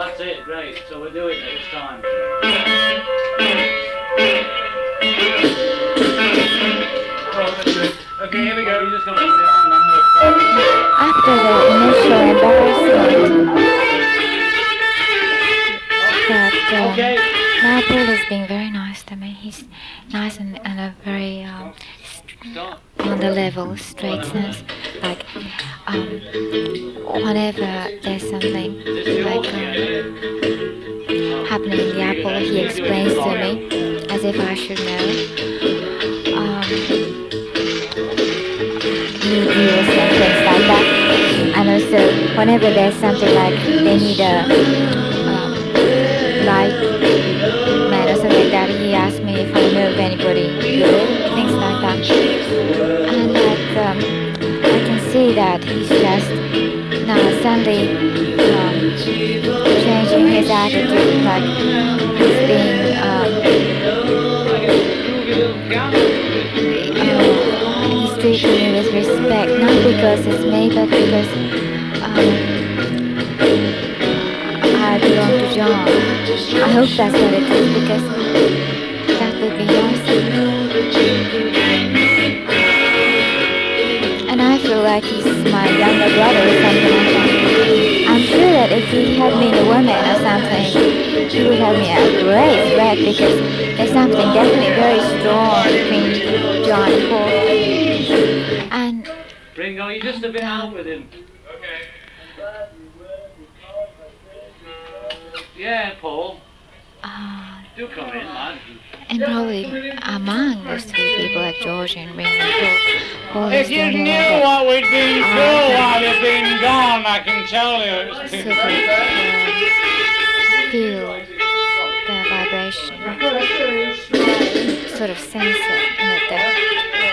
That's it, great. So we'll do it next time. Okay, here we go. You're just going to put it on then. After the initial embarrassment that now Paul is being very nice to me. He's nice and a very on the level, straightness. Like whenever there's something like happening in the apple, he explains to me as if I should know. New deals and things like that. And also whenever there's something like they need a light man or something like that, he asks me if I know of anybody good, things like that. And like I can see that he's just now suddenly changing his attitude, like he's being he's treating me with respect, not because it's me, but because I belong to John. I hope that's what it is, because that would be awesome. And I feel like he's my younger brother or something like that. I'm sure that if he had been a woman or something, he would have me a great threat, because there's something definitely very strong between John and Paul. And Ringo, you're just a bit out with him. Okay. Yeah, Paul. Do come in, man. And probably among those three people, like George and Ringo, Paul is If you the only knew one that what we'd been through while you've been gone, I can tell you. sort of feel the vibration, sort of sense it, that